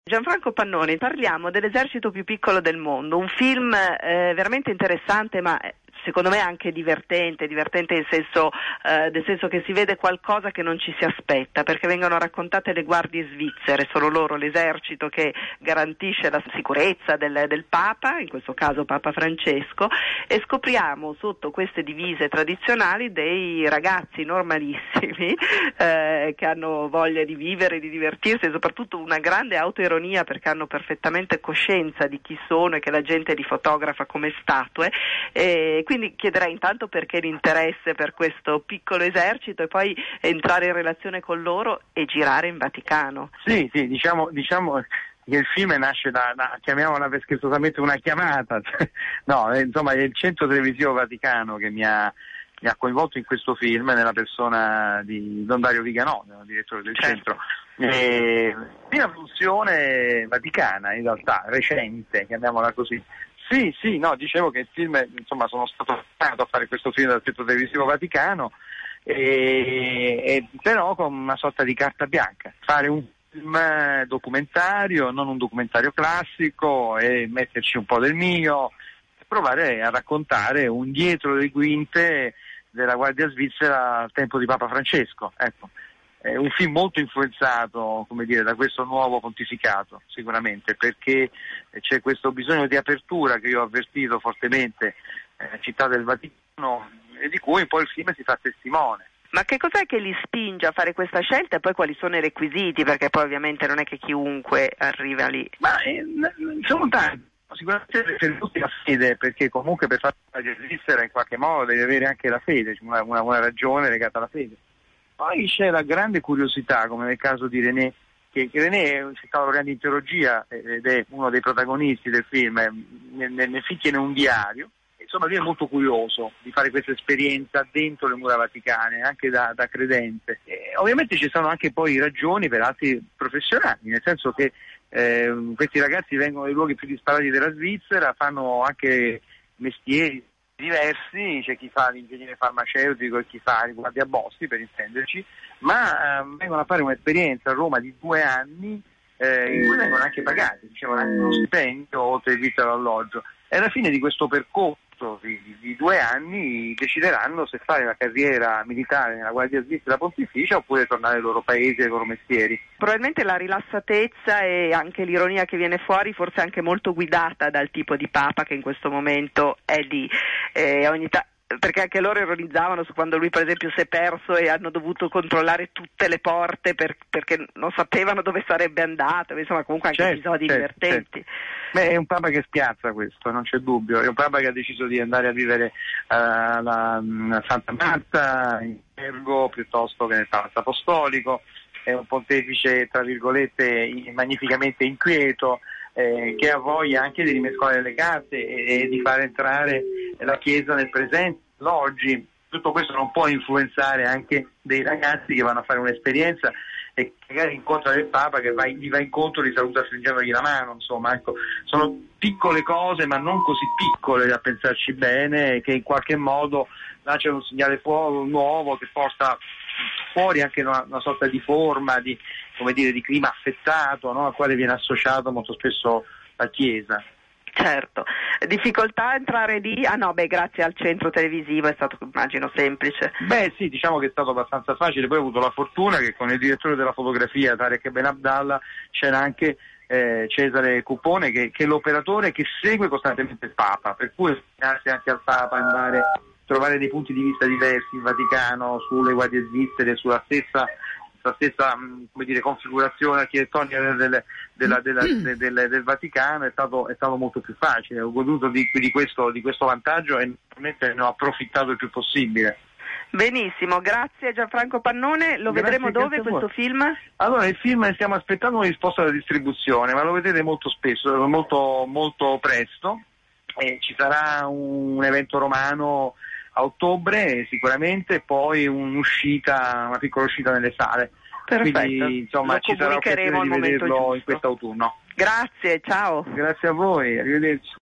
Gianfranco Pannoni, parliamo dell'esercito più piccolo del mondo, un film veramente interessante, ma secondo me anche divertente nel senso che si vede qualcosa che non ci si aspetta, perché vengono raccontate le guardie svizzere, sono loro l'esercito che garantisce la sicurezza del Papa, in questo caso Papa Francesco, e scopriamo sotto queste divise tradizionali dei ragazzi normalissimi che hanno voglia di vivere, di divertirsi e soprattutto una grande autoironia, perché hanno perfettamente coscienza di chi sono e che la gente li fotografa come statue. Quindi chiederei intanto perché l'interesse per questo piccolo esercito e poi entrare in relazione con loro e girare in Vaticano. Sì, diciamo che il film nasce da chiamiamola scherzosamente una chiamata, no, insomma è il Centro Televisivo Vaticano che mi ha coinvolto in questo film, nella persona di Don Dario Viganò, direttore del centro. Una produzione vaticana, in realtà, recente, chiamiamola così. Sì, no, dicevo che il film, insomma, sono stato chiamato a fare questo film dal Centro Televisivo Vaticano, però con una sorta di carta bianca. Fare un film documentario, non un documentario classico, e metterci un po' del mio, e provare a raccontare un dietro le quinte della Guardia Svizzera al tempo di Papa Francesco, ecco. È un film molto influenzato, come dire, da questo nuovo pontificato, sicuramente, perché c'è questo bisogno di apertura che io ho avvertito fortemente nella città del Vaticano e di cui poi il film si fa testimone. Ma che cos'è che li spinge a fare questa scelta e poi quali sono i requisiti? Perché poi ovviamente non è che chiunque arriva lì. Ma sono tanti. Sicuramente per tutti la fede, perché comunque per fare la Svizzera in qualche modo devi avere anche la fede, una ragione legata alla fede. Poi c'è la grande curiosità, come nel caso di René, che René si stava lavorando in teologia ed è uno dei protagonisti del film, ne tiene un diario. Insomma, lui è molto curioso di fare questa esperienza dentro le mura vaticane, anche da credente. Ovviamente ci sono anche poi ragioni per altri professionali, nel senso che questi ragazzi vengono dai luoghi più disparati della Svizzera, fanno anche mestieri diversi, c'è chi fa l'ingegnere farmaceutico e chi fa il guardiabosti, per intenderci, ma vengono a fare un'esperienza a Roma di 2 anni in cui vengono anche pagati, ricevono anche uno stipendio oltre il vitto e l'alloggio. E alla fine di questo percorso di 2 anni decideranno se fare la carriera militare nella Guardia Svizzera Pontificia oppure tornare ai loro paesi, ai loro mestieri. Probabilmente la rilassatezza e anche l'ironia che viene fuori forse è anche molto guidata dal tipo di Papa che in questo momento è lì. Perché anche loro ironizzavano su quando lui per esempio si è perso e hanno dovuto controllare tutte le porte perché non sapevano dove sarebbe andato, insomma comunque anche episodi divertenti. Beh, è un Papa che spiazza, questo, non c'è dubbio, è un Papa che ha deciso di andare a vivere a Santa Marta, in Ergo, piuttosto che nel Palazzo Apostolico, è un pontefice, tra virgolette, magnificamente inquieto, che ha voglia anche di rimescolare le carte e di far entrare la Chiesa nel presente, l'oggi. Tutto questo non può influenzare anche dei ragazzi che vanno a fare un'esperienza e che magari incontrano il Papa che gli va incontro, li saluta stringendogli la mano, insomma, ecco, sono piccole cose ma non così piccole da pensarci bene, che in qualche modo lanciano un segnale nuovo che porta fuori anche una sorta di forma, di clima affettato, no? Al quale viene associato molto spesso la Chiesa. Certo, difficoltà a entrare lì? Grazie al centro televisivo è stato, immagino, semplice. Beh sì, diciamo che è stato abbastanza facile, poi ho avuto la fortuna che con il direttore della fotografia Tarek Ben Abdallah c'era anche Cesare Cupone che è l'operatore che segue costantemente il Papa, per cui grazie anche al Papa andare a trovare dei punti di vista diversi in Vaticano, sulle guardie svizzere, sulla stessa configurazione architettonica del Vaticano è stato molto più facile. Ho goduto di questo vantaggio e naturalmente ne ho approfittato il più possibile. Benissimo, grazie Gianfranco Pannone. Vedremo dove questo film? Allora, il film stiamo aspettando una risposta dalla distribuzione, ma lo vedrete molto spesso, molto, molto presto. Ci sarà un evento romano a ottobre sicuramente, poi una piccola uscita nelle sale. Perfetto. Quindi insomma ci sarà occasione di vederlo in quest'autunno. Grazie, ciao. Grazie a voi, arrivederci.